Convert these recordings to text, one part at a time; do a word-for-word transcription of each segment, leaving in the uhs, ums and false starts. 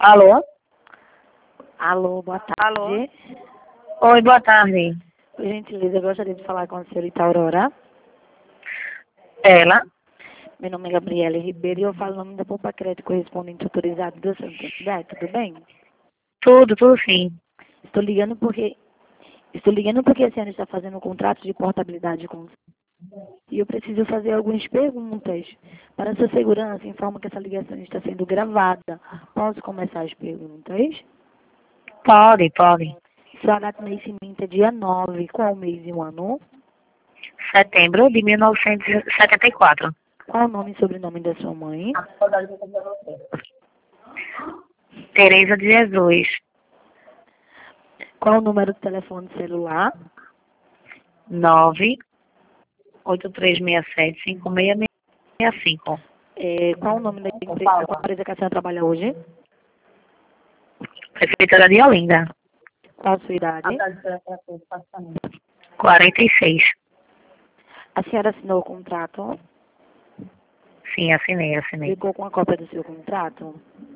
Alô? Alô, boa Alô? tarde. Oi, boa tarde. Por gentileza, eu gostaria de falar com a senhorita Aurora. Ela? Meu nome é Gabriela Ribeiro e eu falo o nome da Poupa Crédito correspondente autorizado do Santander, tudo bem? Tudo, tudo sim. Estou ligando porque estou ligando porque a senhora está fazendo um contrato de portabilidade com e eu preciso fazer algumas perguntas. Para sua segurança, informo que essa ligação está sendo gravada. Posso começar as perguntas? Pode, pode. Sua data de nascimento é dia nove. Qual mês e o ano? Setembro de mil novecentos e setenta e quatro. Qual o nome e sobrenome da sua mãe? Tereza de Jesus. Qual o número do telefone celular? nove oito três seis sete cinco seis seis cinco. É, qual o nome da empresa, da empresa que a senhora trabalha hoje? Prefeitura de Olinda. Qual a sua idade? quarenta e seis. A senhora assinou o contrato? Sim, assinei, assinei. Ficou com a cópia do seu contrato?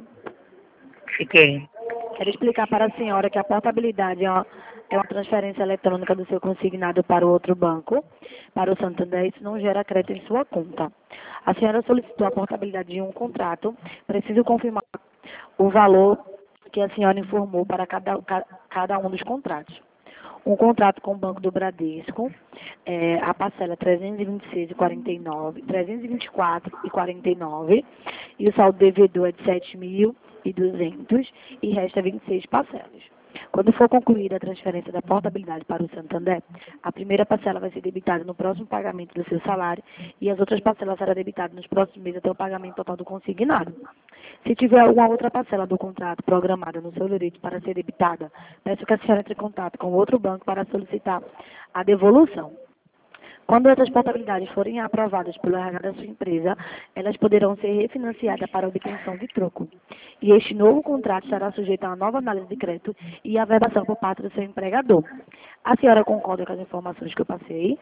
Fiquei. Quero explicar para a senhora que a portabilidade é uma, é uma transferência eletrônica do seu consignado para o outro banco, para o Santander, isso não gera crédito em sua conta. A senhora solicitou a portabilidade de um contrato, preciso confirmar o valor que a senhora informou para cada, ca- cada um dos contratos. Um contrato com o Banco do Bradesco, é, a parcela é trezentos e vinte e seis e quarenta e nove, trezentos e vinte e quatro e quarenta e nove, e o saldo devedor é de sete mil e duzentos e resta vinte e seis parcelas. Quando for concluída a transferência da portabilidade para o Santander, a primeira parcela vai ser debitada no próximo pagamento do seu salário e as outras parcelas serão debitadas nos próximos meses até o pagamento total do consignado. Se tiver alguma outra parcela do contrato programada no seu direito para ser debitada, peço que a senhora entre em contato com outro banco para solicitar a devolução. Quando essas portabilidades forem aprovadas pelo R H da sua empresa, elas poderão ser refinanciadas para obtenção de troco. E este novo contrato estará sujeito a uma nova análise de crédito e averbação por parte do seu empregador. A senhora concorda com as informações que eu passei?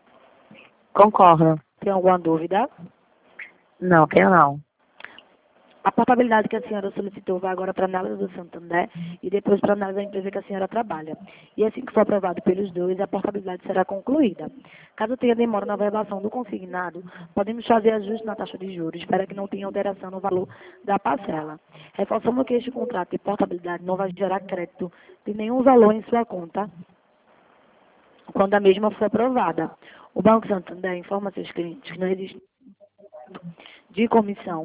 Concordo. Tem alguma dúvida? Não, tenho não. A portabilidade que a senhora solicitou vai agora para a análise do Santander e depois para a análise da empresa que a senhora trabalha. E assim que for aprovado pelos dois, a portabilidade será concluída. Caso tenha demora na verbação do consignado, podemos fazer ajuste na taxa de juros para que não tenha alteração no valor da parcela. Reforçamos que este contrato de portabilidade não vai gerar crédito de nenhum valor em sua conta quando a mesma for aprovada. O Banco Santander informa seus clientes que não existe de comissão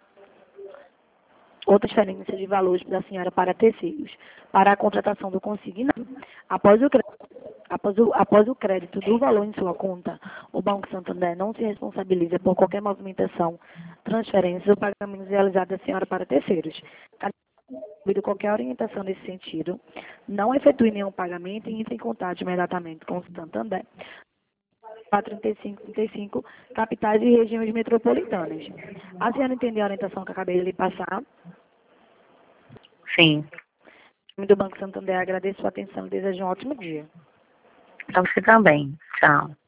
ou transferência de valores da senhora para terceiros, para a contratação do consignado. Após o, cre- após, o, após o crédito do valor em sua conta, o Banco Santander não se responsabiliza por qualquer movimentação, transferência ou pagamento realizado da senhora para terceiros. Caso haja qualquer orientação nesse sentido, não efetue nenhum pagamento e entre em contato imediatamente com o Santander para trinta e cinco, trinta e cinco capitais e regiões metropolitanas. A senhora entendeu a orientação que eu acabei de lhe passar? Sim. Em nome do Banco Santander, agradeço a sua atenção e desejo um ótimo dia. Para você também. Tchau.